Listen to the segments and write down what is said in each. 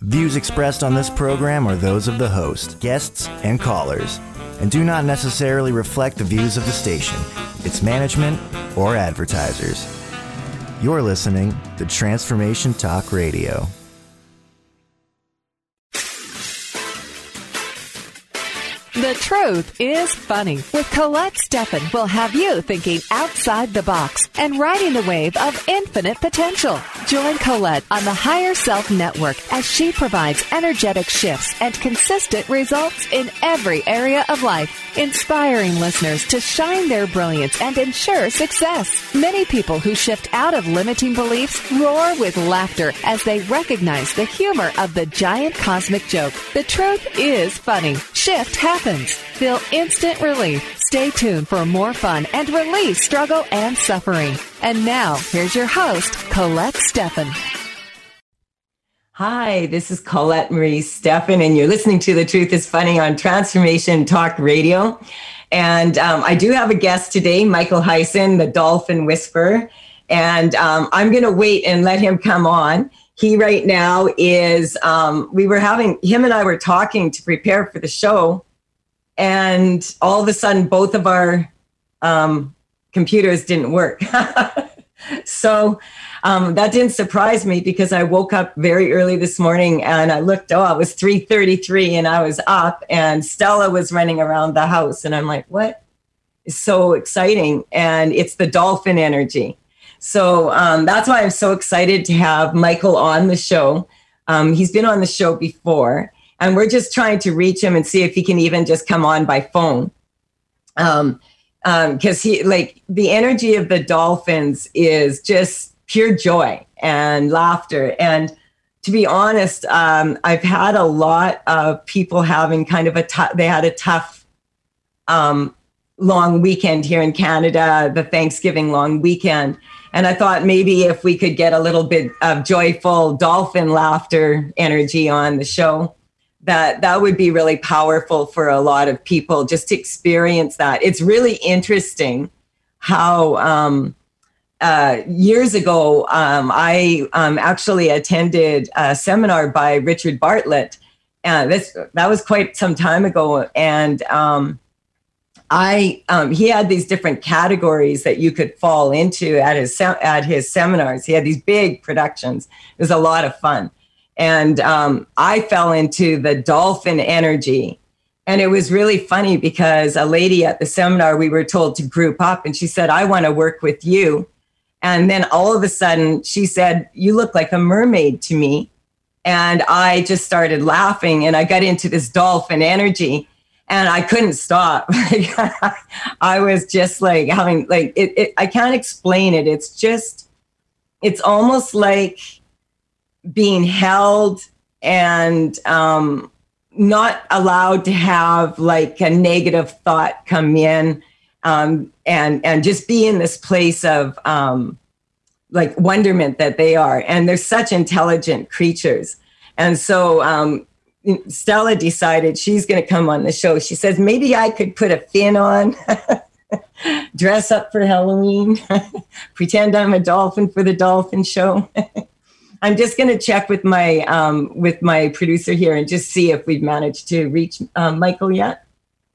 Views expressed on this program are those of the host, guests, and callers, and do not necessarily reflect the views of the station, its management, or advertisers. You're listening to Transformation Talk Radio. The Truth is Funny with Colette Steffen will have you thinking outside the box and riding the wave of infinite potential. Join Colette on the Higher Self Network as she provides energetic shifts and consistent results in every area of life, inspiring listeners to shine their brilliance and ensure success. Many people who shift out of limiting beliefs roar with laughter as they recognize the humor of the giant cosmic joke. The truth is funny. Shift happens. Feel instant relief. Stay tuned for more fun and relieve struggle and suffering. And now, here's your host, Colette Steffen. Hi, this is Colette Marie Steffen, and you're listening to The Truth is Funny on Transformation Talk Radio. And I do have a guest today, Michael Hyson, the Dolphin Whisperer. And I'm going to wait and let him come on. He right now is, him and I were talking to prepare for the show. And all of a sudden, both of our computers didn't work. So that didn't surprise me because I woke up very early this morning and I looked, it was 3:33 and I was up and Stella was running around the house. And I'm like, what is so exciting? And it's the dolphin energy. So that's why I'm so excited to have Michael on the show. He's been on the show before. And we're just trying to reach him and see if he can even just come on by phone. Because the energy of the dolphins is just pure joy and laughter. And to be honest, I've had a lot of people having kind of they had a tough long weekend here in Canada, the Thanksgiving long weekend. And I thought maybe if we could get a little bit of joyful dolphin laughter energy on the show, that would be really powerful for a lot of people just to experience that. It's really interesting how years ago, I actually attended a seminar by Richard Bartlett. That was quite some time ago. And he had these different categories that you could fall into at his seminars. He had these big productions. It was a lot of fun. And I fell into the dolphin energy. And it was really funny because a lady at the seminar, we were told to group up. And she said, I want to work with you. And then all of a sudden, she said, you look like a mermaid to me. And I just started laughing. And I got into this dolphin energy. And I couldn't stop. I was just like having I can't explain it. It's almost like being held and not allowed to have like a negative thought come in, and just be in this place of like wonderment that they are. And they're such intelligent creatures. And so Stella decided she's going to come on the show. She says, maybe I could put a fin on, dress up for Halloween, pretend I'm a dolphin for the dolphin show. I'm just going to check with my producer here and just see if we've managed to reach Michael yet.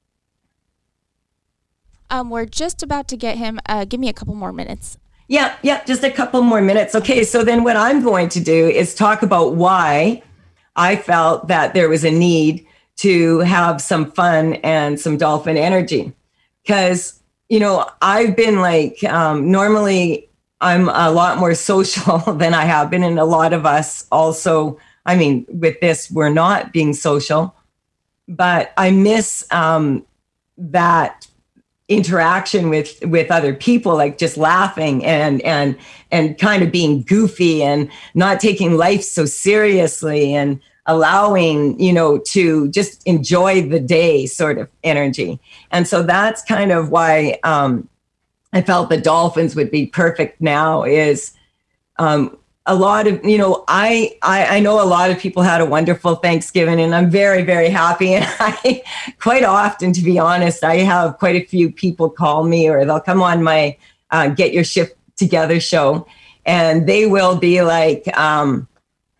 We're just about to get him. Give me a couple more minutes. Yeah, just a couple more minutes. Okay, so then what I'm going to do is talk about why I felt that there was a need to have some fun and some dolphin energy. Because, I've been normally I'm a lot more social than I have been. And a lot of us also, with this, we're not being social. But I miss that interaction with other people, like just laughing and kind of being goofy and not taking life so seriously and allowing, to just enjoy the day sort of energy. And so that's kind of why I felt the dolphins would be perfect now is a lot of, I know a lot of people had a wonderful Thanksgiving and I'm very, very happy. And I quite often, to be honest, I have quite a few people call me or they'll come on my Get Your Shift Together show and they will be like,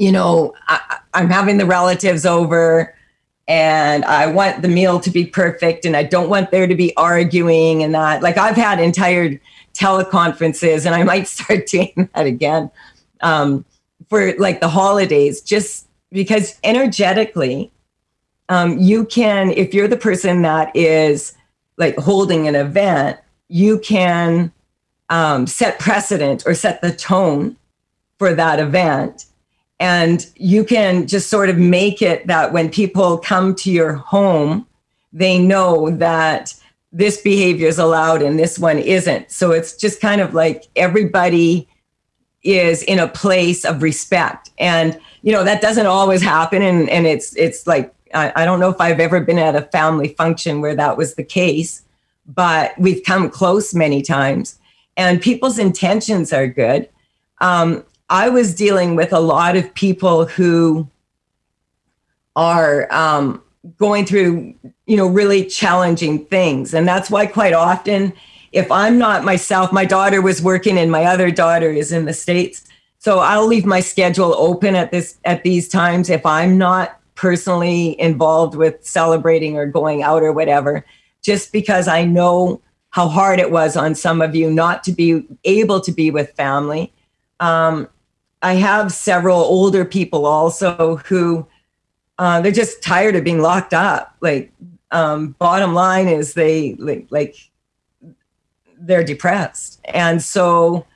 I'm having the relatives over and I want the meal to be perfect and I don't want there to be arguing and that. Like I've had entire teleconferences and I might start doing that again for like the holidays, just because energetically, you can, if you're the person that is like holding an event, you can set precedent or set the tone for that event. And you can just sort of make it that when people come to your home, they know that this behavior is allowed and this one isn't. So it's just kind of like everybody is in a place of respect. And, that doesn't always happen. And it's like, I don't know if I've ever been at a family function where that was the case, but we've come close many times and people's intentions are good. I was dealing with a lot of people who are going through, really challenging things. And that's why quite often, if I'm not myself, my daughter was working and my other daughter is in the States. So I'll leave my schedule open at these times if I'm not personally involved with celebrating or going out or whatever, just because I know how hard it was on some of you not to be able to be with family. I have several older people also who they're just tired of being locked up. Like bottom line is they they're depressed. And so,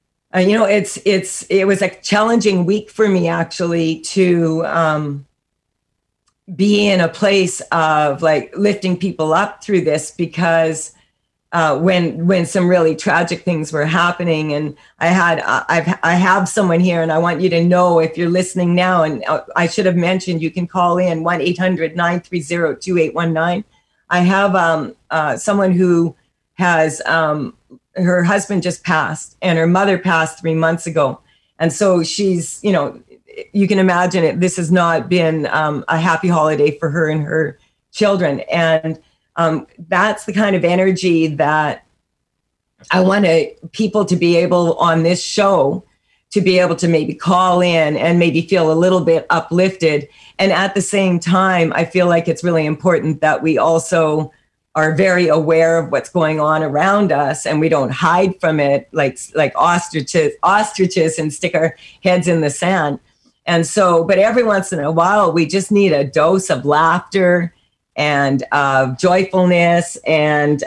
it was a challenging week for me actually to be in a place of like lifting people up through this because when some really tragic things were happening, and I have someone here, and I want you to know if you're listening now, and I should have mentioned you can call in 1-800-930-2819. I have someone who has her husband just passed, and her mother passed 3 months ago, and so she's you can imagine it. This has not been a happy holiday for her and her children, and that's the kind of energy that I want people to be able on this show to be able to maybe call in and maybe feel a little bit uplifted. And at the same time, I feel like it's really important that we also are very aware of what's going on around us and we don't hide from it like ostriches and stick our heads in the sand. And so, but every once in a while, we just need a dose of laughter and joyfulness, and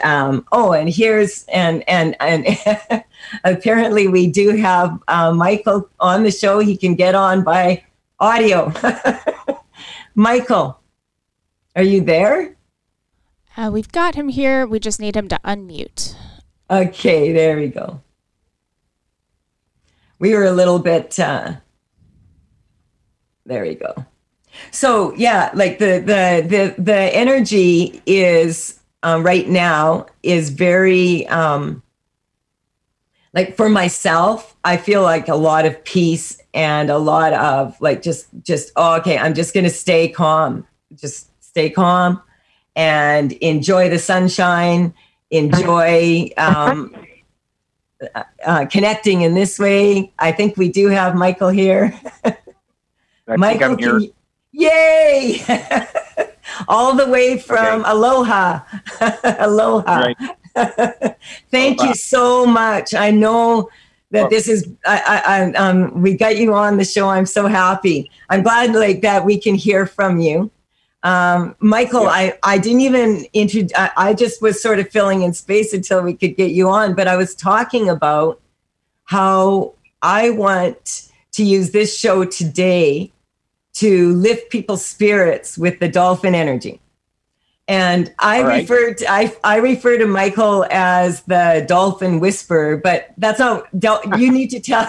apparently we do have Michael on the show. He can get on by audio. Michael, are you there? We've got him here. We just need him to unmute. Okay, there we go. We were a little bit. There we go. So yeah, like the energy is right now is very like for myself, I feel like a lot of peace and a lot of like just okay, I'm just gonna stay calm, and enjoy the sunshine, enjoy connecting in this way. I think we do have Michael here. Michael, yay! All the way from Aloha. Aloha. Right. Thank you so much. I know that this is, we got you on the show. I'm so happy. I'm glad like that we can hear from you. Michael, yeah. I didn't even I just was sort of filling in space until we could get you on, but I was talking about how I want to use this show today to lift people's spirits with the dolphin energy. And I refer to Michael as the dolphin whisperer, but that's not, you need to tell,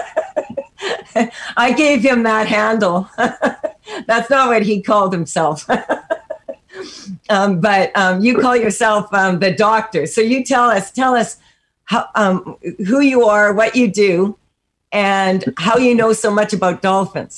I gave him that handle. That's not what he called himself. But you call yourself the doctor. So you tell us how, who you are, what you do, and how you know so much about dolphins.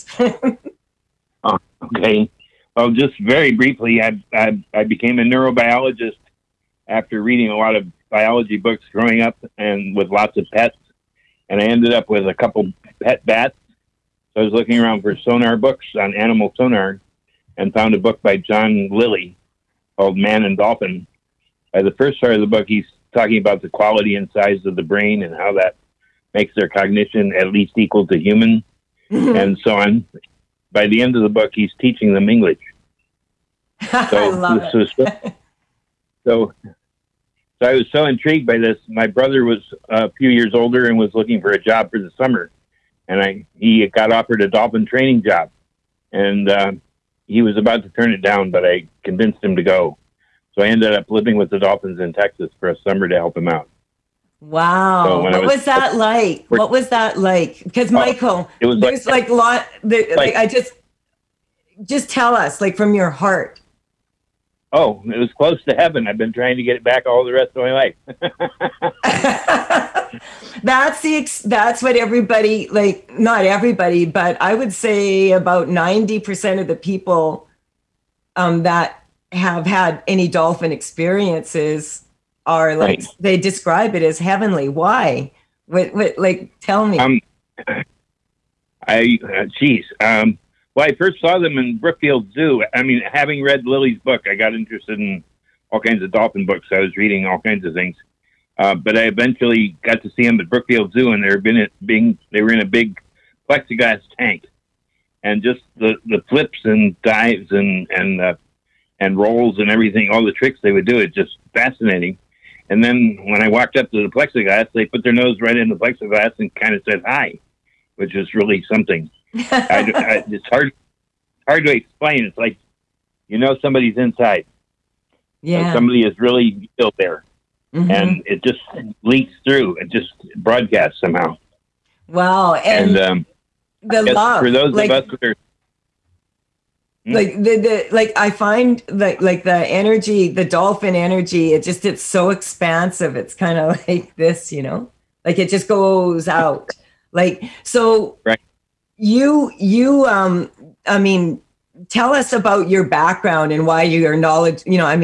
Okay. Well, just very briefly, I became a neurobiologist after reading a lot of biology books growing up and with lots of pets. And I ended up with a couple pet bats. So I was looking around for sonar books on animal sonar and found a book by John Lilly called Man and Dolphin. By the first part of the book, he's talking about the quality and size of the brain and how that makes their cognition at least equal to human, and so on. By the end of the book, he's teaching them English. So I love it. So I was so intrigued by this. My brother was a few years older and was looking for a job for the summer, and he got offered a dolphin training job, and he was about to turn it down, but I convinced him to go. So I ended up living with the dolphins in Texas for a summer to help him out. Wow. So what was that like? What was that like? Because Michael, it was there's like a lot, I just tell us, like, from your heart. Oh, it was close to heaven. I've been trying to get it back all the rest of my life. That's what everybody, like, not everybody, but I would say about 90% of the people that have had any dolphin experiences are like, right. They describe it as heavenly. Why? What like, tell me. Well, I first saw them in Brookfield Zoo. I mean, having read Lily's book, I got interested in all kinds of dolphin books. I was reading all kinds of things. But I eventually got to see them at Brookfield Zoo, and they were in a big plexiglass tank. And just the flips and dives and rolls and everything, all the tricks they would do, it's just fascinating. And then when I walked up to the plexiglass, they put their nose right in the plexiglass and kind of said hi, which was really something. It's hard to explain. It's like, somebody's inside. Yeah. Somebody is really still there. Mm-hmm. And it just leaks through. It just broadcasts somehow. Wow. And the love. For those of us who are... Like I find like the energy, the dolphin energy, it's so expansive. It's kind of like this, like it just goes out. Like, so right. You I mean, tell us about your background and why your knowledge,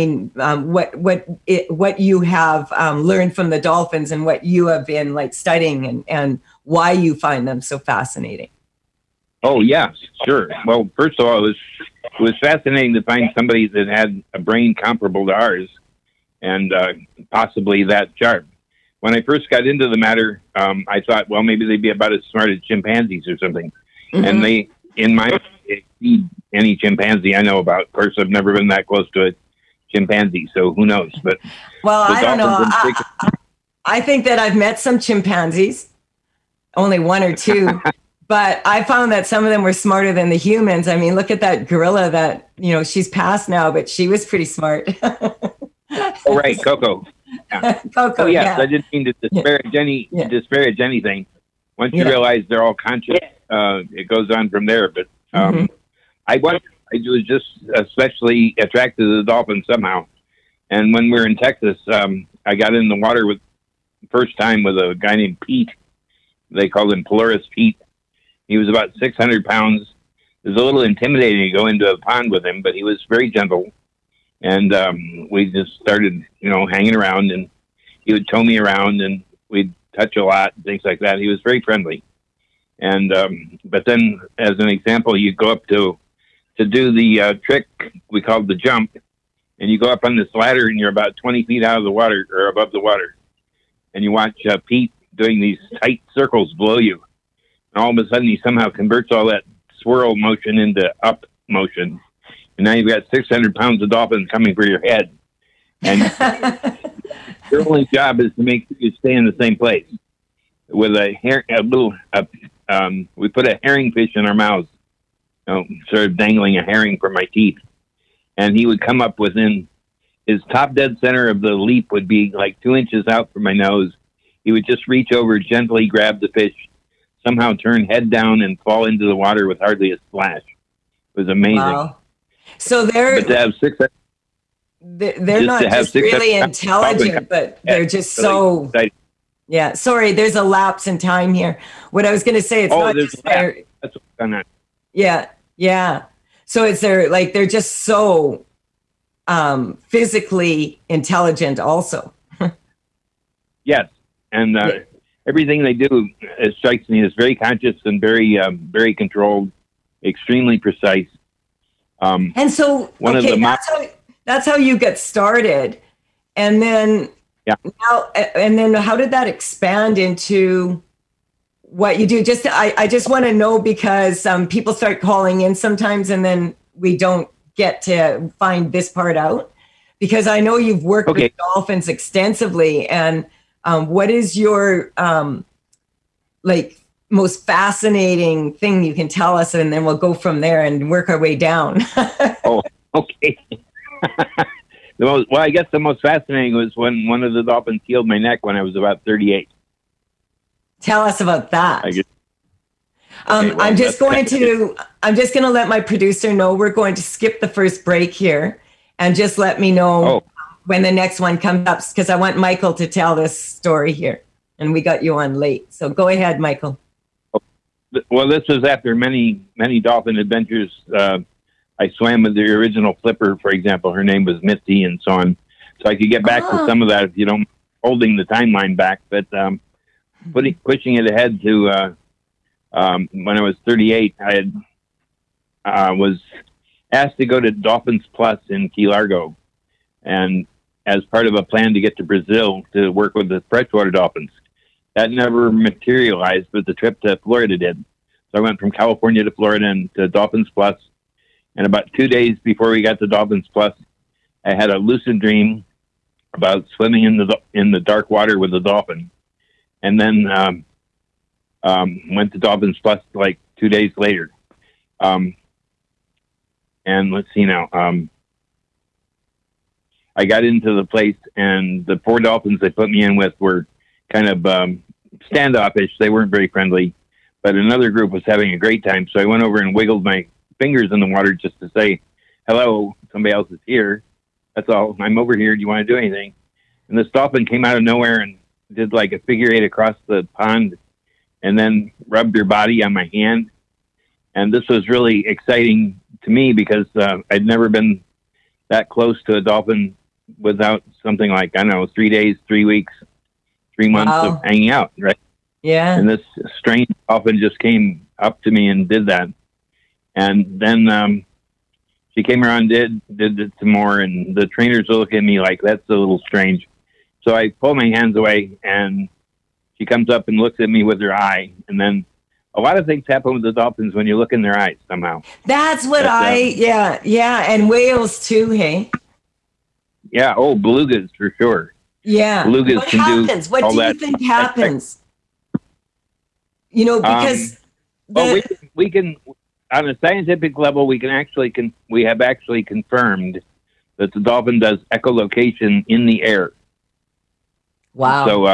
what you have learned from the dolphins and what you have been like studying and why you find them so fascinating. Oh yeah, sure. Well, first of all, it was fascinating to find somebody that had a brain comparable to ours and possibly that sharp. When I first got into the matter, I thought, well, maybe they'd be about as smart as chimpanzees or something. Mm-hmm. And they, in my exceed any chimpanzee I know about. Of course, I've never been that close to a chimpanzee, so who knows? But well, I don't know. I think that I've met some chimpanzees, only one or two. But I found that some of them were smarter than the humans. I mean, look at that gorilla that, she's passed now, but she was pretty smart. Oh, right. Coco. Yeah. Coco, yes, yeah. I didn't mean to disparage anything. Once you realize they're all conscious, it goes on from there. But I was just especially attracted to the dolphins somehow. And when we were in Texas, I got in the water first time with a guy named Pete. They called him Polaris Pete. He was about 600 pounds. It was a little intimidating to go into a pond with him, but he was very gentle. And we just started, hanging around, and he would tow me around, and we'd touch a lot and things like that. He was very friendly. And but then, as an example, you go up to do the trick we called the jump, and you go up on this ladder, and you're about 20 feet out of the water or above the water, and you watch Pete doing these tight circles below you. And all of a sudden, he somehow converts all that swirl motion into up motion. And now you've got 600 pounds of dolphins coming for your head. And your only job is to make sure you stay in the same place. With we put a herring fish in our mouths, sort of dangling a herring from my teeth. And he would come up within his top dead center of the leap would be like 2 inches out from my nose. He would just reach over, gently grab the fish, somehow turn head down and fall into the water with hardly a splash. It was amazing. Wow. So they're not just really intelligent, but they're just so exciting. Yeah. Sorry, there's a lapse in time here. What I was going to say, it's not just their. That's what's on that. Yeah, yeah. So they're just so physically intelligent, also. Yes, and everything they do, it strikes me as very conscious and very controlled, extremely precise. And so, that's how you get started. And then, how did that expand into what you do? I just want to know, because people start calling in sometimes and then we don't get to find this part out, because I know you've worked with dolphins extensively. And what is your most fascinating thing you can tell us, and then we'll go from there and work our way down. Okay. Well, I guess the most fascinating was when one of the dolphins healed my neck when I was about 38. Tell us about that. I'm just going to let my producer know we're going to skip the first break here, and just let me know when the next one comes up, because I want Michael to tell this story here, and we got you on late. So go ahead, Michael. Well, this was after many dolphin adventures. I swam with the original flipper, for example. Her name was Misty, and so on. So I could get back to some of that if you don't holding the timeline back. But pushing it ahead to when I was 38, I was asked to go to Dolphins Plus in Key Largo, and as part of a plan to get to Brazil to work with the freshwater dolphins. That never materialized, but the trip to Florida did. So I went from California to Florida and to Dolphins Plus. And about 2 days before we got to Dolphins Plus, I had a lucid dream about swimming in the dark water with a dolphin. And then went to Dolphins Plus like 2 days later. And let's see now. I got into the place, and the 4 dolphins they put me in with were kind of standoffish. They weren't very friendly, but another group was having a great time. So I went over and wiggled my fingers in the water just to say, hello, somebody else is here. That's all. I'm over here. Do you want to do anything? And this dolphin came out of nowhere and did like a figure 8 across the pond, and then rubbed her body on my hand. And this was really exciting to me because I'd never been that close to a dolphin without something like, I don't know, 3 days, 3 weeks, 3 months of hanging out, right? Yeah. And this strange dolphin just came up to me and did that. And then she came around, did it some more, and the trainers will look at me like, that's a little strange. So I pull my hands away, and she comes up and looks at me with her eye. And then a lot of things happen with the dolphins when you look in their eyes somehow. That's what yeah. And whales too, hey? Yeah, belugas for sure. Yeah. Belugas what happens? What do you think happens? You know, because we can on a scientific level, we have actually confirmed that the dolphin does echolocation in the air. Wow. So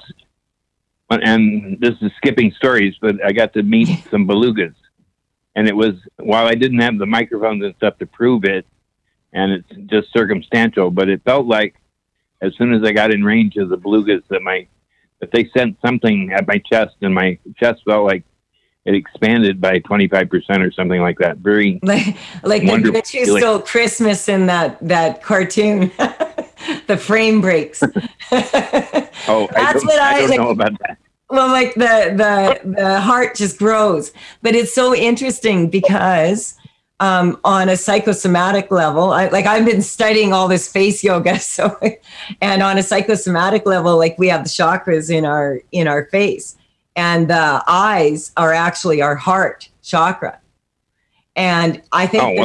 and this is skipping stories, but I got to meet some belugas, and it was, while I didn't have the microphones and stuff to prove it, and it's just circumstantial, but it felt like as soon as I got in range of the belugas that they sent something at my chest, and my chest felt like it expanded by 25% or something like that. Very like the Grinch Who Stole Christmas in that cartoon. The frame breaks. I don't know about that. Well, like the heart just grows. But it's so interesting because on a psychosomatic level, I've been studying all this face yoga, and on a psychosomatic level, like we have the chakras in our face, and the eyes are actually our heart chakra. And I think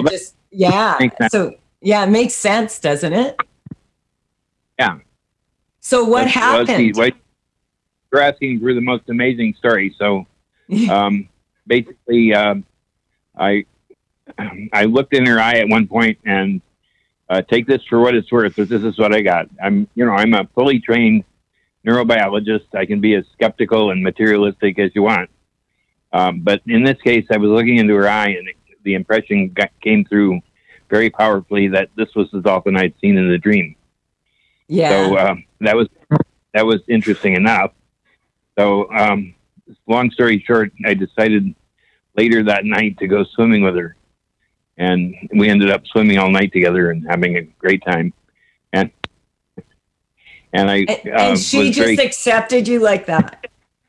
it makes sense, doesn't it? Yeah. So what happened? You're asking for the most amazing story. So basically, I looked in her eye at one point, and take this for what it's worth, but this is what I got. I'm a fully trained neurobiologist. I can be as skeptical and materialistic as you want. But in this case, I was looking into her eye, and the impression came through very powerfully that this was the dolphin I'd seen in the dream. Yeah. So that was interesting enough. So long story short, I decided later that night to go swimming with her, and we ended up swimming all night together and having a great time. And she just accepted you like that.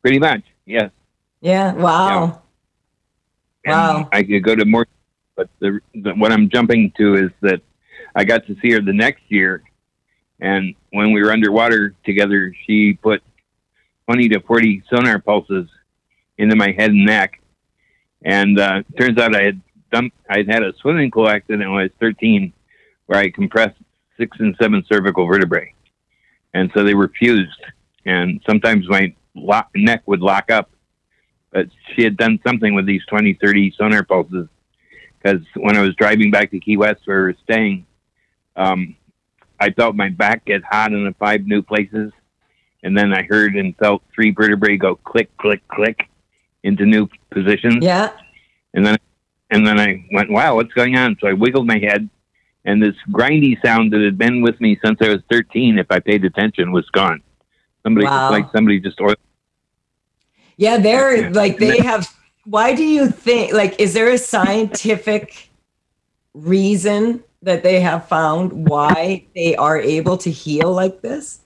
Pretty much, yes. Yeah. Wow. And Wow. I could go to more, but what I'm jumping to is that I got to see her the next year, and when we were underwater together, she put 20 to 40 sonar pulses into my head and neck. And turns out I'd had a swimming pool accident when I was 13, where I compressed 6 and 7 cervical vertebrae, and so they were fused. And sometimes my neck would lock up. But she had done something with these 20, 30 sonar pulses, because when I was driving back to Key West where we were staying, I felt my back get hot in the 5 new places. And then I heard and felt 3 vertebrae go click, click, click into new positions. Yeah. And then I went, wow, what's going on? So I wiggled my head, and this grindy sound that had been with me since I was 13, if I paid attention, was gone. Somebody just ordered. Yeah, they're like, they have, why do you think, like, is there a scientific reason that they have found why they are able to heal like this?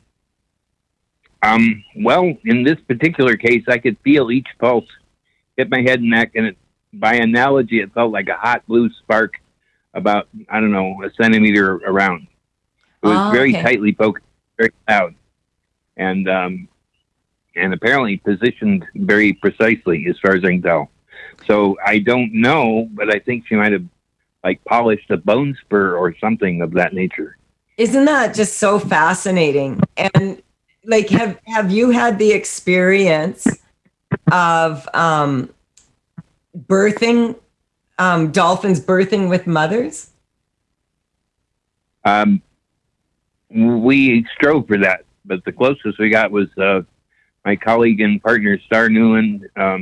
Well, in this particular case, I could feel each pulse hit my head and neck, and by analogy, it felt like a hot blue spark about, I don't know, a centimeter around. It was very tightly focused, very loud, and apparently positioned very precisely as far as I can tell. So I don't know, but I think she might have like polished a bone spur or something of that nature. Isn't that just so fascinating? And like, have you had the experience of birthing, dolphins birthing with mothers? We strove for that, but the closest we got was my colleague and partner, Star Newland,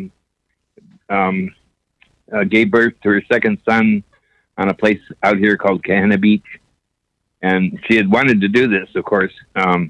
gave birth to her second son on a place out here called Kahana Beach. And she had wanted to do this, of course. I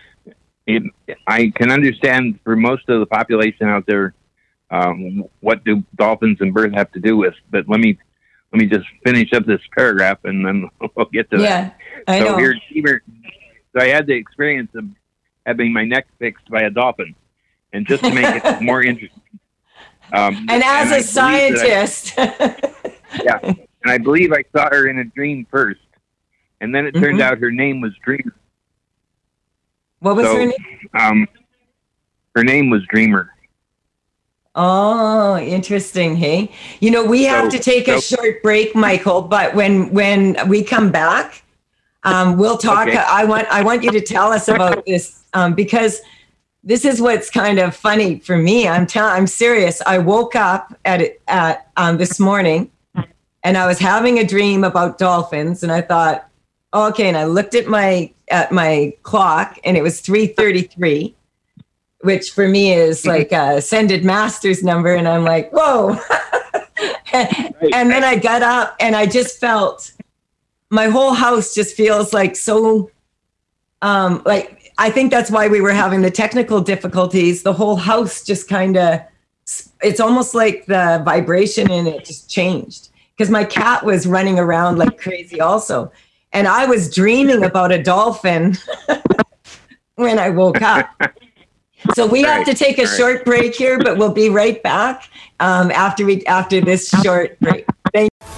can understand for most of the population out there, what do dolphins and birth have to do with? But let me just finish up this paragraph, and then we'll get to that. I know. So I had the experience of having my neck fixed by a dolphin, and just to make it more interesting. And as a scientist, and I believe I saw her in a dream first, and then it turned out her name was Dreamer. What was her name? Her name was Dreamer. Oh, interesting. Hey, we have to take a short break, Michael, but when we come back, we'll talk. Okay. I want you to tell us about this, because this is what's kind of funny for me. I'm serious. I woke up at this morning, and I was having a dream about dolphins, and I thought, okay, and I looked at my clock, and it was 3:33. Which for me is like a ascended master's number. And I'm like, whoa. And then I got up, and I just felt my whole house just feels like so, like, I think that's why we were having the technical difficulties. The whole house just kind of, it's almost like the vibration in it just changed, because my cat was running around like crazy also. And I was dreaming about a dolphin when I woke up. So we have to take a short break here, but we'll be right back after this short break. Thank you.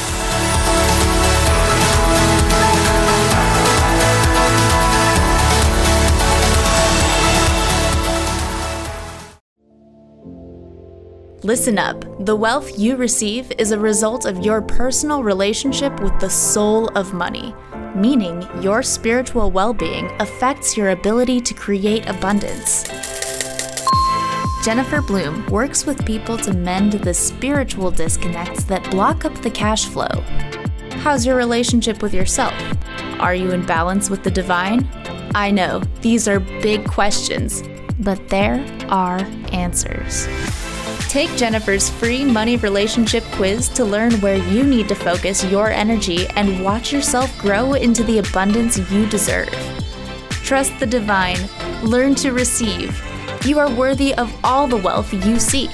Listen up. The wealth you receive is a result of your personal relationship with the soul of money, meaning your spiritual well-being affects your ability to create abundance. Jennifer Bloom works with people to mend the spiritual disconnects that block up the cash flow. How's your relationship with yourself? Are you in balance with the divine? I know, these are big questions, but there are answers. Take Jennifer's free money relationship quiz to learn where you need to focus your energy and watch yourself grow into the abundance you deserve. Trust the divine. Learn to receive. You are worthy of all the wealth you seek.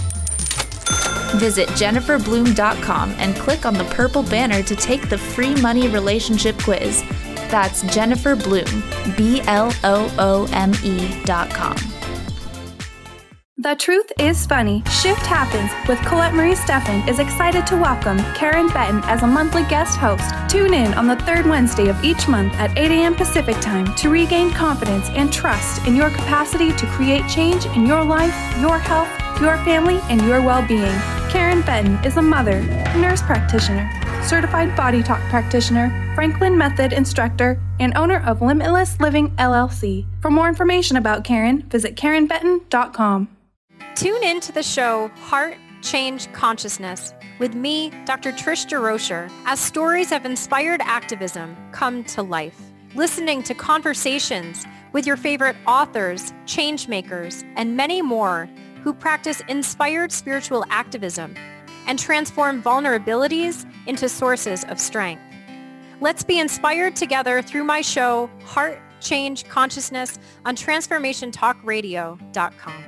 Visit jenniferbloom.com and click on the purple banner to take the free money relationship quiz. That's Jennifer Bloom, BLOOME.com. The Truth is Funny. Shift Happens with Colette Marie Steffen is excited to welcome Karen Benton as a monthly guest host. Tune in on the third Wednesday of each month at 8 a.m. Pacific Time to regain confidence and trust in your capacity to create change in your life, your health, your family, and your well-being. Karen Benton is a mother, nurse practitioner, certified body talk practitioner, Franklin Method instructor, and owner of Limitless Living LLC. For more information about Karen, visit KarenBenton.com. Tune in to the show Heart Change Consciousness with me, Dr. Trish DeRocher, as stories of inspired activism come to life. Listening to conversations with your favorite authors, change makers, and many more who practice inspired spiritual activism and transform vulnerabilities into sources of strength. Let's be inspired together through my show Heart Change Consciousness on TransformationTalkRadio.com.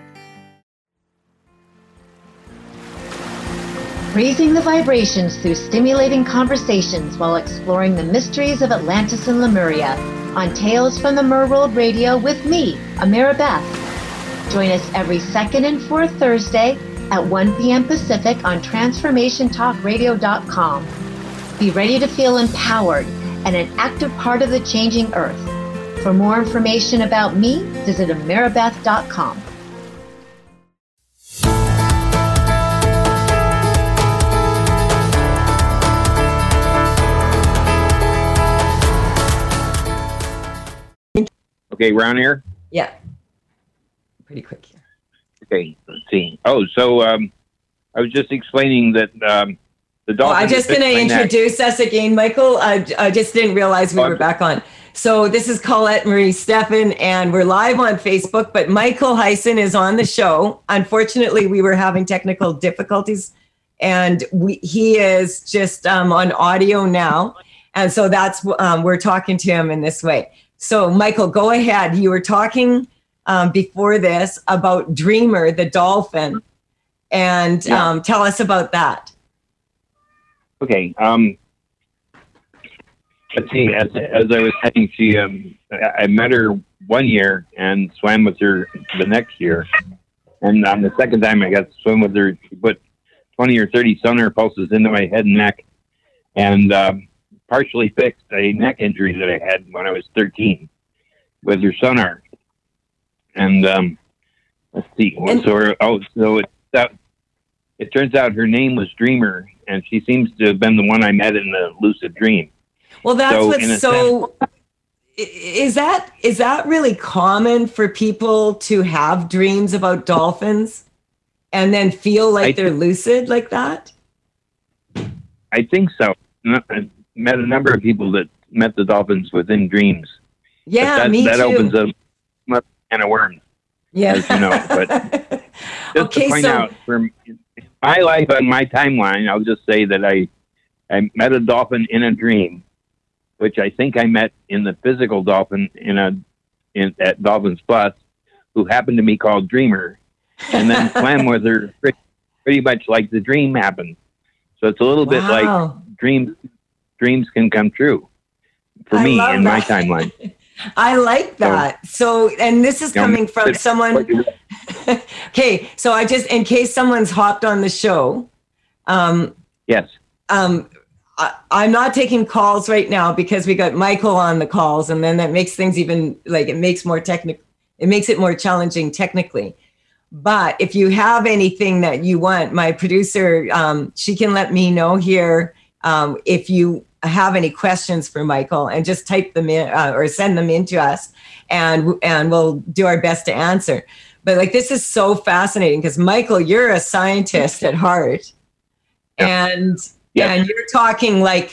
Raising the vibrations through stimulating conversations while exploring the mysteries of Atlantis and Lemuria on Tales from the Merworld Radio with me, Amira Beth. Join us every second and fourth Thursday at 1 p.m. Pacific on TransformationTalkRadio.com. Be ready to feel empowered and an active part of the changing earth. For more information about me, visit amirabeth.com. Okay, we're on here? Yeah. Pretty quick here. Okay, let's see. Oh, so I was just explaining that the dolphin... I'm just going to introduce us again, Michael. I just didn't realize we were back on. So this is Colette Marie Steffen, and we're live on Facebook, but Michael Hyson is on the show. Unfortunately, we were having technical difficulties, and he is just on audio now. And so that's we're talking to him in this way. So, Michael, go ahead. You were talking before this about Dreamer, the dolphin, and tell us about that. Okay. Let's see. As I was saying, I met her one year and swam with her the next year. And on the second time I got to swim with her, she put 20 or 30 sonar pulses into my head and neck, and partially fixed a neck injury that I had when I was 13 with her sonar. And let's see. It turns out her name was Dreamer, and she seems to have been the one I met in the lucid dream. Well, that's what's so. Is that really common for people to have dreams about dolphins and then feel like they're lucid like that? I think so. I met a number of people that met the dolphins within dreams. Yeah, me too. That opens a can of worms. Yeah, as you know. But just to point out, from my life on my timeline, I'll just say that I met a dolphin in a dream, which I think I met in the physical dolphin at Dolphins Plus, who happened to be called Dreamer, and then swam with her pretty much like the dream happened. So it's a little bit like dreams can come true for me in my timeline. I like that. So, and this is coming from someone. Okay, so in case someone's hopped on the show. Yes. I'm not taking calls right now because we got Michael on the calls, and then that makes things even it makes it more challenging technically. But if you have anything that you want, my producer, she can let me know here if you have any questions for Michael, and just type them in or send them in to us, and we'll do our best to answer. But this is so fascinating because Michael, you're a scientist at heart, and you're talking I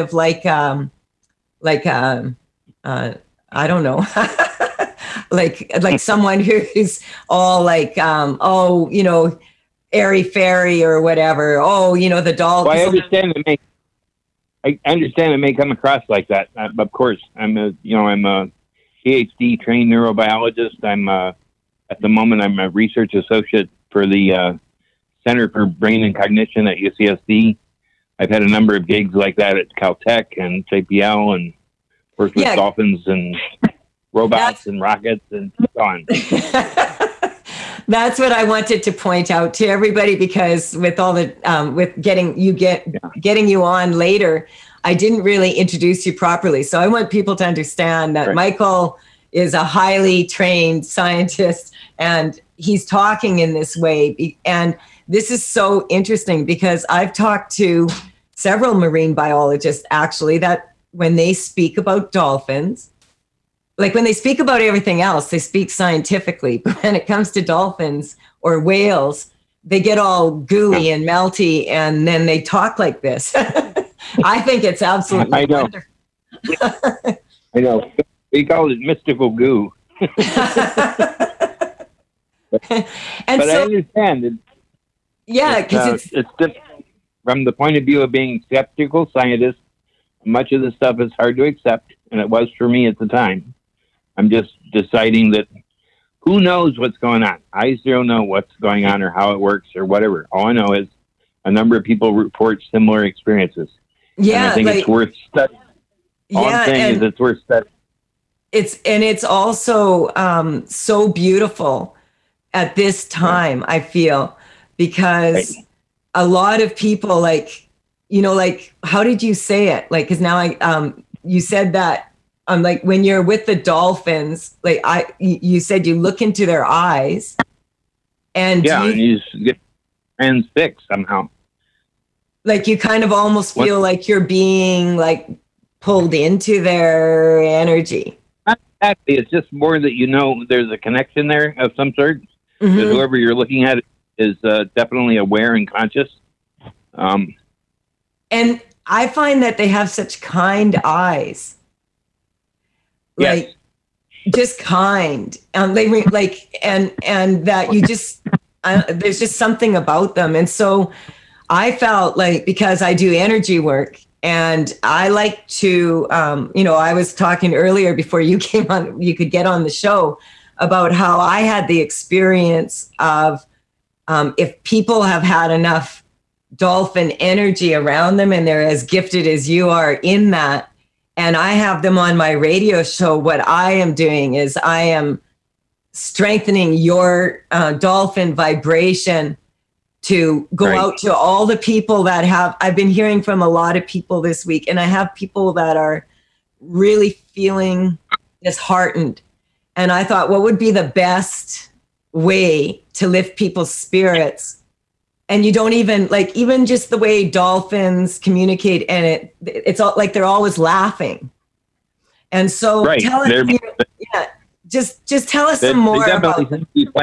don't know, like someone who's all airy fairy or whatever. The doll. Well, I understand it may come across like that. Of course, I'm a PhD trained neurobiologist. At the moment, I'm a research associate for the Center for Brain and Cognition at UCSD. I've had a number of gigs like that at Caltech and JPL, and worked with dolphins and robots and rockets and so on. That's what I wanted to point out to everybody, because with all the with getting you on later, I didn't really introduce you properly. So I want people to understand that Michael is a highly trained scientist, and he's talking in this way. And this is so interesting because I've talked to several marine biologists, actually, that when they speak about dolphins, like when they speak about everything else, they speak scientifically. But when it comes to dolphins or whales, they get all gooey and melty, and then they talk like this. I think it's absolutely wonderful. I know. We call it mystical goo. But I understand it. Yeah, because it's different from the point of view of being skeptical scientists. Much of the stuff is hard to accept, and it was for me at the time. I'm just deciding that who knows what's going on. I don't know what's going on or how it works or whatever. All I know is a number of people report similar experiences. Yeah, and I think it's worth studying. All I'm saying is it's worth studying. It's also so beautiful at this time, I feel, because a lot of people, like, you know, like, how did you say it? Like, because now you said that, like, when you're with the dolphins, like you said you look into their eyes, and you just get transfixed somehow. Like, you kind of almost feel like you're being like pulled into their energy. Not exactly. It's just more that, you know, there's a connection there of some sort. Mm-hmm. That whoever you're looking at is definitely aware and conscious. And I find that they have such kind eyes. Like, just kind. They like, and that you just, there's just something about them. And so I felt like, because I do energy work, and I like to, you know, I was talking earlier before you came on, you could get on the show, about how I had the experience of if people have had enough dolphin energy around them and they're as gifted as you are in that, and I have them on my radio show, what I am doing is I am strengthening your dolphin vibration to go out to all the people that have, I've been hearing from a lot of people this week, and I have people that are really feeling disheartened. And I thought, what would be the best way to lift people's spirits? And you don't even, like, even just the way dolphins communicate, and it's all, like, they're always laughing. And so tell us, just tell us some more about them.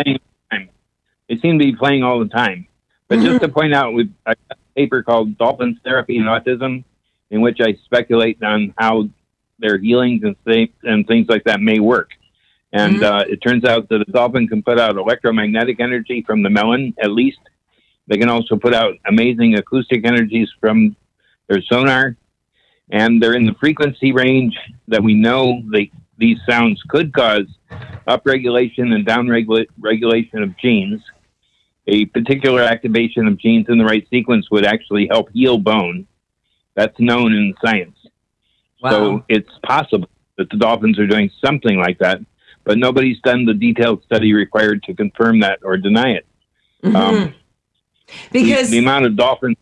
They seem to be playing all the time. But just to point out, I got a paper called Dolphins Therapy and Autism, in which I speculate on how their healings and things like that may work. And it turns out that a dolphin can put out electromagnetic energy from the melon, at least. They can also put out amazing acoustic energies from their sonar. And they're in the frequency range that we know these sounds could cause upregulation and downregulation of genes. A particular activation of genes in the right sequence would actually help heal bone. That's known in science. Wow. So it's possible that the dolphins are doing something like that, but nobody's done the detailed study required to confirm that or deny it. Mm-hmm. Because the amount of dolphin,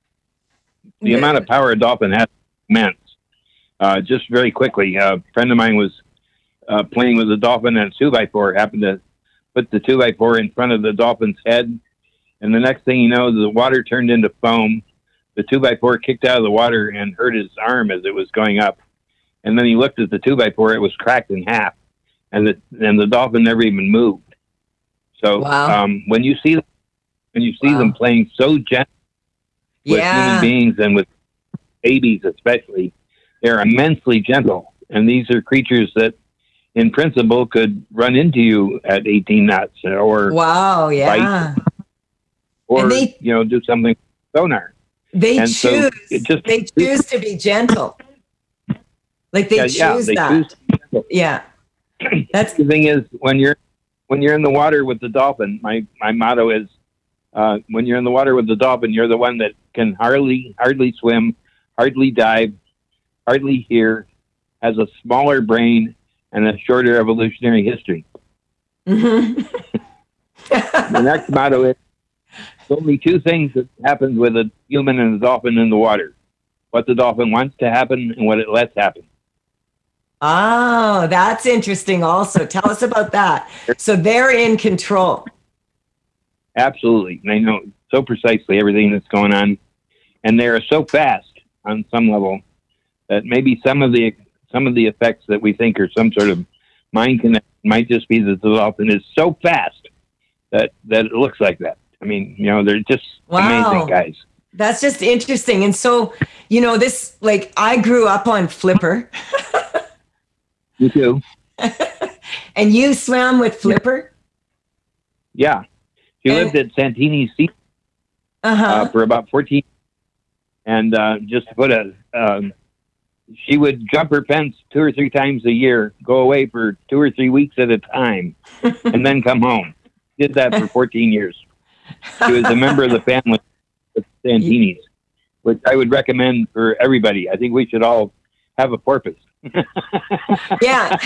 amount of power a dolphin has is immense. Just very quickly, a friend of mine was playing with a dolphin, and a 2x4 happened to put the 2x4 in front of the dolphin's head, and the next thing you know, the water turned into foam. The 2x4 kicked out of the water and hurt his arm as it was going up. And then he looked at the 2x4; it was cracked in half, and the dolphin never even moved. So when you see them playing so gently with human beings and with babies especially, they're immensely gentle. And these are creatures that, in principle, could run into you at 18 knots or bite, or do something with sonar. They choose to be gentle. Like they choose that. That's the thing is, when you're in the water with the dolphin, my motto is, when you're in the water with the dolphin, you're the one that can hardly swim, hardly dive, hardly hear, has a smaller brain, and a shorter evolutionary history. Mm-hmm. The next motto is, only two things that happen with a human and a dolphin in the water. What the dolphin wants to happen and what it lets happen. Oh, that's interesting also. Tell us about that. So they're in control. Absolutely. They know so precisely everything that's going on. And they're so fast on some level that maybe some of the effects that we think are some sort of mind connection might just be that the dolphin is so fast that it looks like that. I mean, they're just amazing guys. That's just interesting. And so, this, like, I grew up on Flipper. You too. And you swam with Flipper? Yeah. She lived at Santini's Sea for about 14 years. And just to put she would jump her fence 2 or 3 times a year, go away for 2 or 3 weeks at a time, and then come home. Did that for 14 years. She was a member of the family of Santini's, which I would recommend for everybody. I think we should all have a porpoise. Yeah.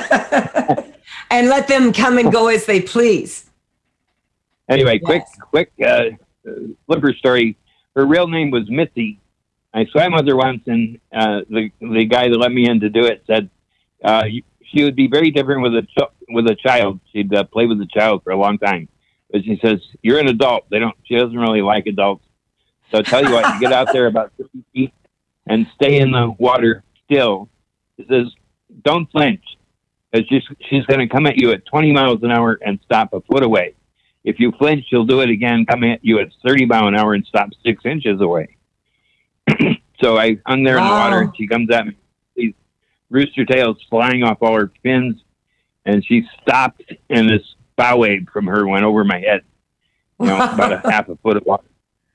And let them come and go as they please. Anyway, quick Flipper story. Her real name was Missy. I swam with her once, and the guy that let me in to do it said she would be very different with a child. She'd play with a child for a long time. But she says, "You're an adult." She doesn't really like adults. So I'll tell you what, you get out there about 50 feet and stay in the water still. She says, "Don't flinch, because she's going to come at you at 20 miles an hour and stop a foot away. If you flinch, she'll do it again, come at you at 30 miles an hour and stop 6 inches away." So I hung there in the water, and she comes at me, these rooster tails flying off all her fins, and she stopped, and this bow wave from her went over my head, about a half a foot of water.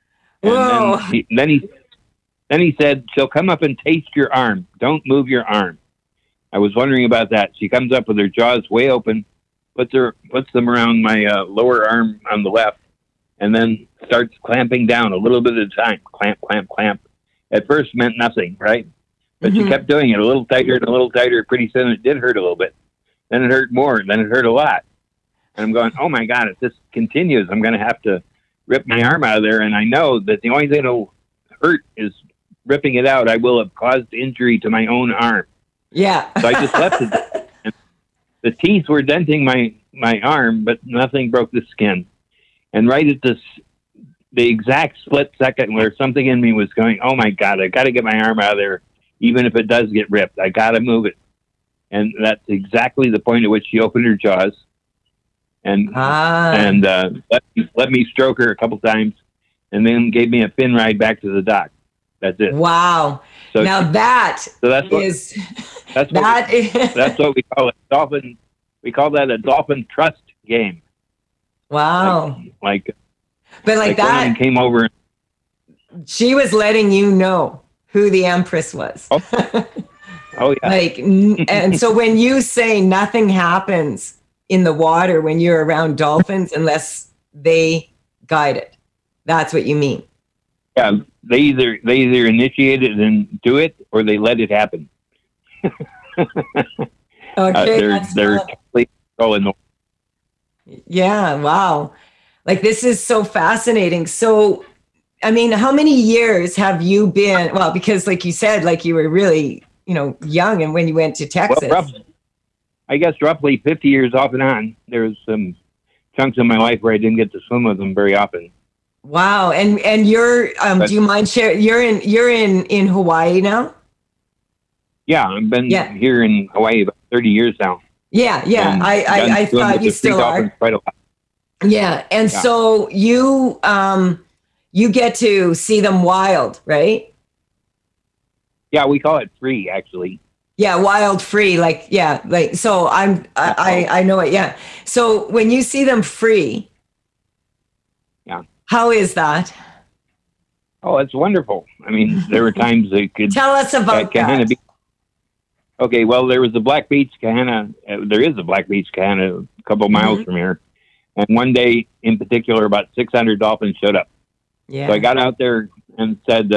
And then he said, "She'll come up and taste your arm. Don't move your arm." I was wondering about that. She comes up with her jaws way open, puts them around my lower arm on the left, and then starts clamping down a little bit at a time. Clamp, clamp, clamp. At first meant nothing, right? But she kept doing it a little tighter and a little tighter. Pretty soon it did hurt a little bit. Then it hurt more. Then it hurt a lot. And I'm going, oh my God, if this continues, I'm going to have to rip my arm out of there. And I know that the only thing that'll hurt is ripping it out. I will have caused injury to my own arm. Yeah. So I just left it. And the teeth were denting my arm, but nothing broke the skin. And right at the exact split second where something in me was going, oh my God, I got to get my arm out of there, even if it does get ripped. I got to move it. And that's exactly the point at which she opened her jaws and let me stroke her a couple times, and then gave me a fin ride back to the dock. That's it. Wow. So now that's what we call it. Dolphin. We call that a dolphin trust game. Wow. Like that woman came over. She was letting you know who the Empress was. Oh yeah. And so when you say nothing happens in the water when you're around dolphins unless they guide it, that's what you mean. Yeah, they either initiate it and do it, or they let it happen. Okay, they're totally in the. Yeah, wow. Like, this is so fascinating. So, I mean, how many years have you been? Well, because like you said, like you were really, young, and when you went to Texas. Well, I guess roughly 50 years off and on. There's some chunks of my life where I didn't get to swim with them very often. Wow. And you're, do you mind sharing? You're in Hawaii now? Yeah, I've been here in Hawaii about 30 years now. Yeah. I thought you still are. Quite a lot. Yeah. And so you get to see them wild, right? Yeah, we call it free, actually. Yeah, wild free. So I know it. Yeah. So when you see them free, how is that? Oh, it's wonderful. I mean, there were times they could tell us about that. Okay, well, there was the Black Beach Kahana. There is a Black Beach Kahana a couple miles from here. And one day in particular, about 600 dolphins showed up. Yeah. So I got out there and said,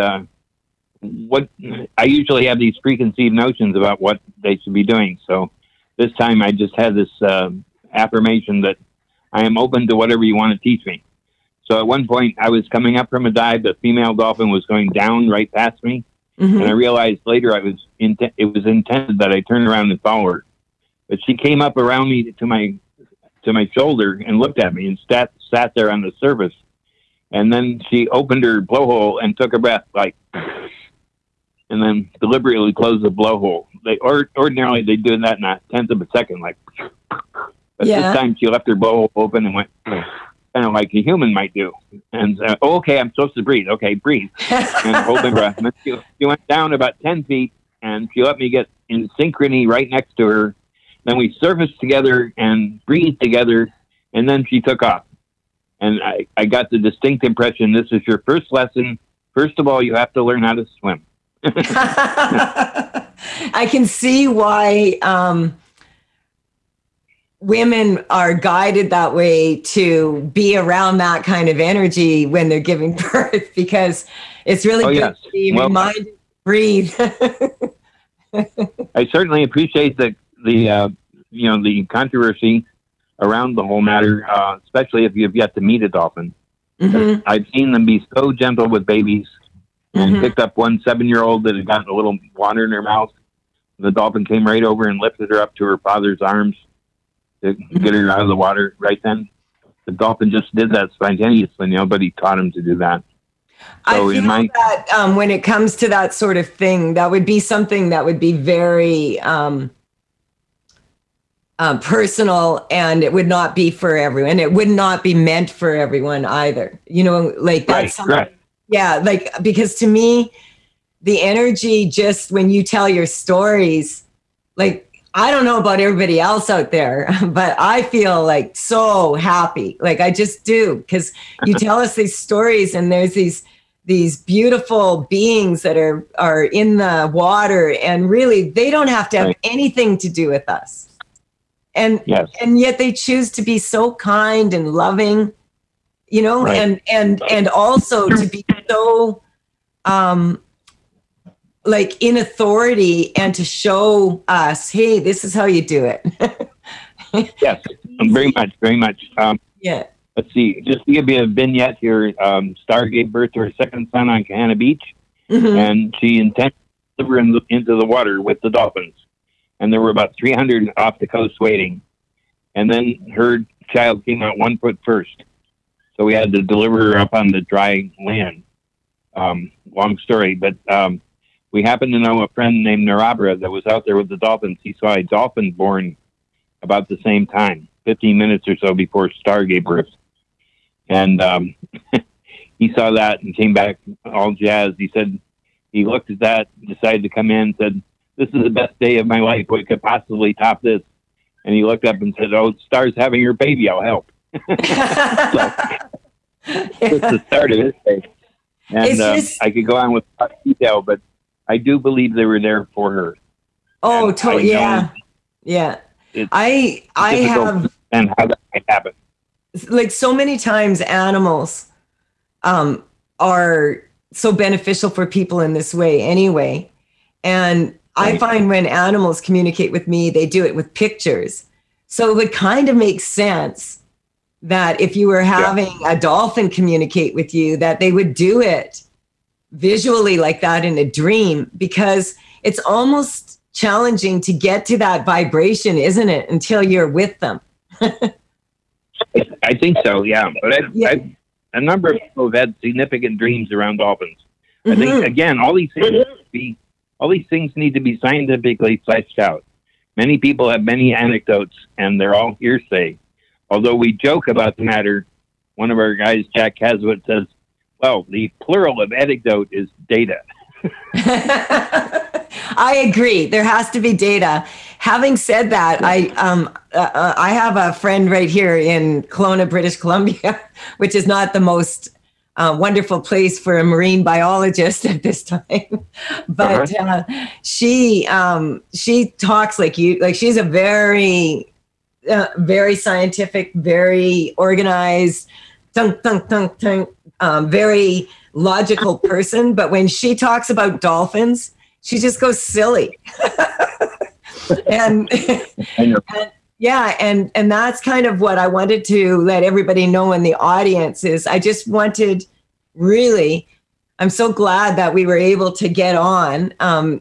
I usually have these preconceived notions about what they should be doing. So this time I just had this affirmation that I am open to whatever you want to teach me. So at one point, I was coming up from a dive. The female dolphin was going down right past me. And I realized later it was intended that I turn around and follow her. But she came up around me to my shoulder and looked at me and sat there on the surface. And then she opened her blowhole and took a breath, like, and then deliberately closed the blowhole. Ordinarily they do that in a tenth of a second, like. But this time she left her blowhole open and went, kind of like a human might do. And okay, I'm supposed to breathe. Okay, breathe. And hold my breath. And then she went down about 10 feet, and she let me get in synchrony right next to her. Then we surfaced together and breathed together, and then she took off. And I got the distinct impression, this is your first lesson. First of all, you have to learn how to swim. I can see why women are guided that way to be around that kind of energy when they're giving birth, because it's really good to be reminded to breathe. I certainly appreciate the controversy around the whole matter, especially if you've yet to meet a dolphin. I've seen them be so gentle with babies, and picked up one 7-year-old that had gotten a little water in her mouth. The dolphin came right over and lifted her up to her father's arms to get her out of the water right then. The dolphin just did that spontaneously. Nobody taught him to do that. So I feel that when it comes to that sort of thing, that would be something that would be very personal, and it would not be for everyone. It would not be meant for everyone either. Like that's something. Right. Yeah, like, because to me, the energy, just when you tell your stories, like, I don't know about everybody else out there, but I feel like so happy. Like I just do, because you tell us these stories, and there's these beautiful beings that are in the water, and really they don't have to have anything to do with us. And yet they choose to be so kind and loving, and also to be so like in authority, and to show us, hey, this is how you do it. Yes, very much. Let's see, just to give you a vignette here, Star gave birth to her second son on Kahana Beach, and she intended to deliver into the water with the dolphins. And there were about 300 off the coast waiting. And then her child came out 1 foot first. So we had to deliver her up on the dry land. Long story, but we happened to know a friend named Narabra that was out there with the dolphins. He saw a dolphin born about the same time, 15 minutes or so before Star gave birth. And he saw that and came back all jazzed. He said he looked at that, decided to come in, and said, "This is the best day of my life. What could possibly top this?" And he looked up and said, "Oh, Star's having her baby. I'll help." So, it's the start of his day. And I could go on with detail, but I do believe they were there for her. Oh, totally. Yeah. I have. And how that might happen. Like so many times animals are so beneficial for people in this way anyway. And I find when animals communicate with me, they do it with pictures. So it would kind of make sense that if you were having a dolphin communicate with you, that they would do it visually like that in a dream, because it's almost challenging to get to that vibration, isn't it, until you're with them? I think so, yeah. But I've, a number of people have had significant dreams around dolphins. I think, again, all these things need to be scientifically fleshed out. Many people have many anecdotes, and they're all hearsay. Although we joke about the matter, one of our guys, Jack Caswood, says, well, the plural of anecdote is data. I agree. There has to be data. Having said that, I have a friend right here in Kelowna, British Columbia, which is not the most wonderful place for a marine biologist at this time. But she talks like you. Like she's a very scientific, very organized, very logical person. But when she talks about dolphins, she just goes silly. and Yeah, and that's kind of what I wanted to let everybody know in the audience is I just wanted really, I'm so glad that we were able to get on.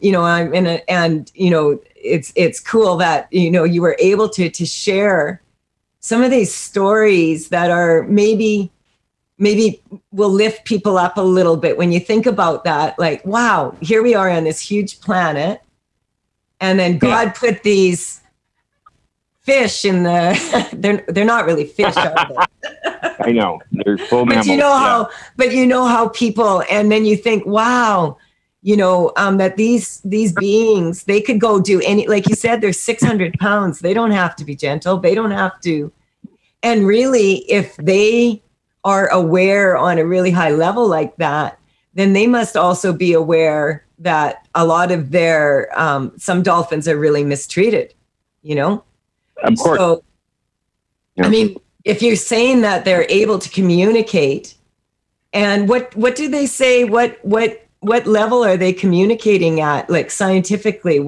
It's cool that, you were able to share some of these stories that are maybe will lift people up a little bit when you think about that. Like, wow, here we are on this huge planet. And then God put these fish in they're not really fish, are they? I know. They're full mammals. But you know how people, and then you think, wow, that these beings, they could go do any, like you said, they're 600 pounds. They don't have to be gentle. They don't have to. And really, if they are aware on a really high level like that, then they must also be aware that a lot of their, some dolphins are really mistreated, Of course. So, yeah. I mean, if you're saying that they're able to communicate, and what do they say? What level are they communicating at, like scientifically?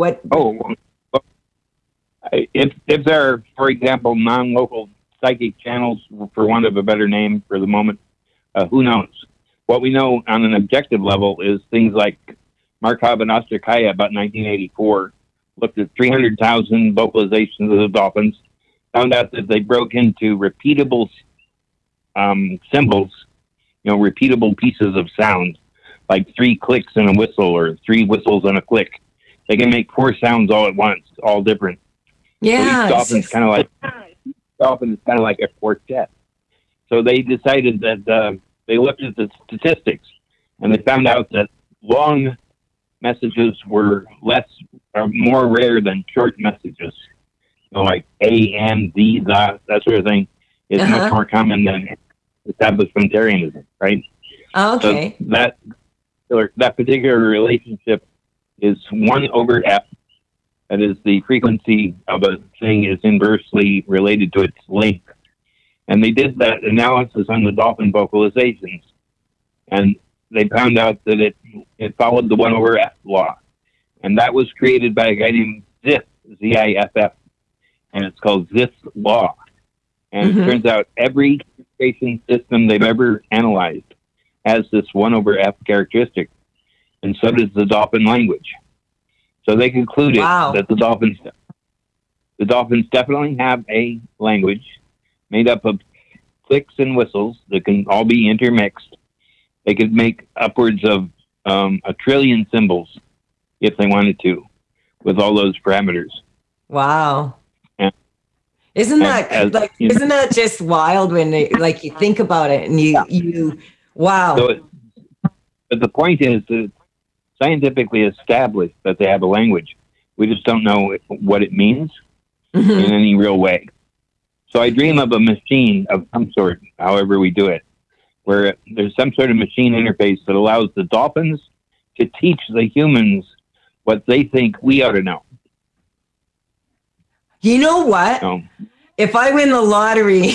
If there are, for example, non-local psychic channels, for want of a better name for the moment, who knows? What we know on an objective level is things like Markov and Osterkaya, about 1984, looked at 300,000 vocalizations of the dolphins, found out that they broke into repeatable symbols, repeatable pieces of sound, like 3 clicks and a whistle or 3 whistles and a click. They can make 4 sounds all at once, all different. Yeah. So dolphins kind of like a quartet. So they decided that they looked at the statistics, and they found out that long messages were more rare than short messages. Like A, and the, that sort of thing is much more common than establishmentarianism, right? Okay. So that particular relationship is 1/F. That is, the frequency of a thing is inversely related to its length. And they did that analysis on the dolphin vocalizations, and they found out that it followed the 1/F law. And that was created by a guy named Ziff, Z-I-F-F, and it's called Ziff's law. And it turns out every communication system they've ever analyzed has this 1/F characteristic, and so does the dolphin language. So they concluded that the dolphins definitely have a language made up of clicks and whistles that can all be intermixed. They could make upwards of 1 trillion symbols if they wanted to, with all those parameters. Wow. Isn't that just wild when you think about it and you wow. So but the point is that it's scientifically established that they have a language. We just don't know what it means in any real way. So I dream of a machine of some sort, however we do it, where there's some sort of machine interface that allows the dolphins to teach the humans what they think we ought to know. You know what? If I win the lottery,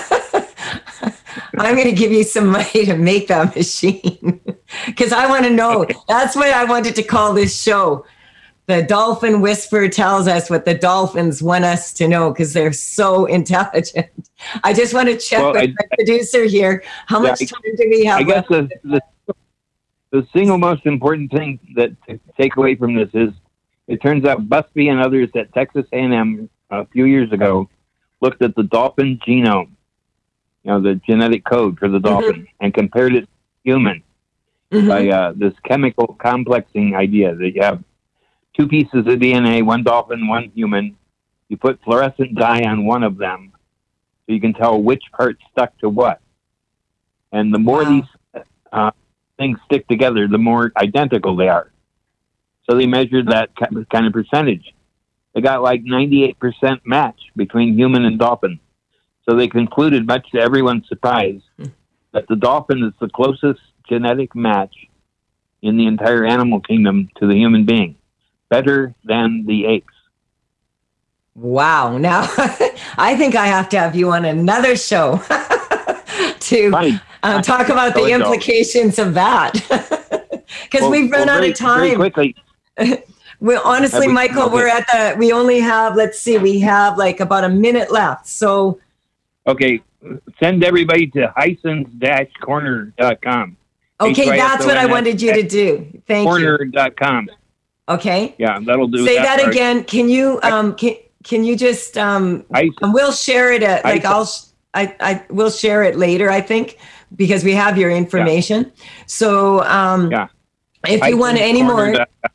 I'm going to give you some money to make that machine because I want to know. That's what I wanted to call this show. The Dolphin Whisperer tells us what the dolphins want us to know because they're so intelligent. I just want to check with the producer here. How much time do we have? I guess the single most important thing that to take away from this is it turns out Busby and others at Texas A&M a few years ago looked at the dolphin genome, the genetic code for the dolphin, and compared it to human by this chemical complexing idea that you have 2 pieces of DNA, 1 dolphin, 1 human. You put fluorescent dye on one of them so you can tell which part stuck to what. And the more these things stick together, the more identical they are. So they measured that kind of percentage. They got like 98% match between human and dolphin. So they concluded, much to everyone's surprise, that the dolphin is the closest genetic match in the entire animal kingdom to the human being. Better than the apes. Wow. Now, I think I have to have you on another show to talk about the implications of that. Because we've run out of time. Very quickly. Well, honestly, Michael, we only have, we have like about a minute left. So. Okay. Send everybody to Hysons-corner.com. Okay, that's what I wanted you to do. Thank corner.com. Okay. Yeah, that'll do. Say that again. Can you can you just we'll share it at I will share it later, I think, because we have your information. Yeah. So if you want any more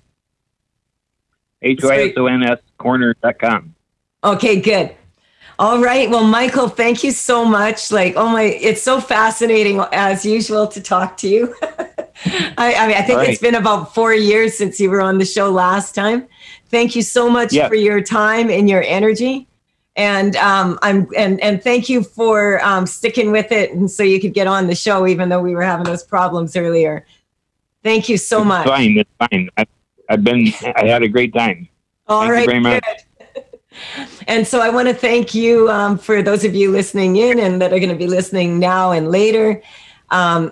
HYSONS-corner.com. Okay, good. All right. Well, Michael, thank you so much. It's so fascinating as usual to talk to you. I think It's been about 4 years since you were on the show last time. Thank you so much for your time and your energy. And and thank you for sticking with it, and so you could get on the show even though we were having those problems earlier. Thank you so much. It's fine. I had a great time. Thank you very much. And so I want to thank you for those of you listening in and that are going to be listening now and later. I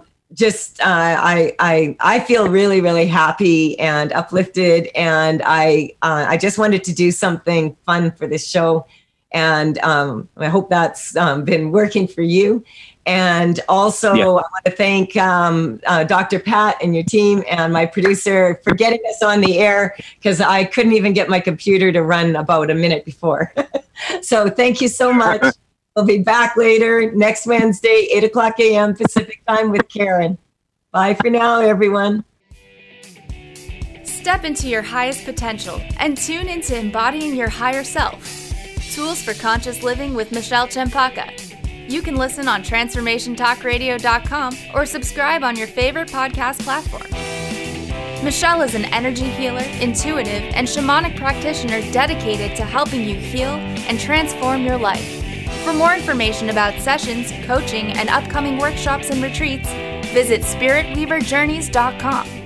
feel really, really happy and uplifted, and I just wanted to do something fun for this show, and I hope that's been working for you. And also, I want to thank Dr. Pat and your team and my producer for getting us on the air, because I couldn't even get my computer to run about a minute before. So thank you so much. We'll be back later next Wednesday, 8:00 a.m. Pacific time with Karen. Bye for now, everyone. Step into your highest potential and tune into embodying your higher self. Tools for Conscious Living with Michelle Chempaka. You can listen on TransformationTalkRadio.com or subscribe on your favorite podcast platform. Michelle is an energy healer, intuitive, and shamanic practitioner dedicated to helping you heal and transform your life. For more information about sessions, coaching, and upcoming workshops and retreats, visit SpiritWeaverJourneys.com.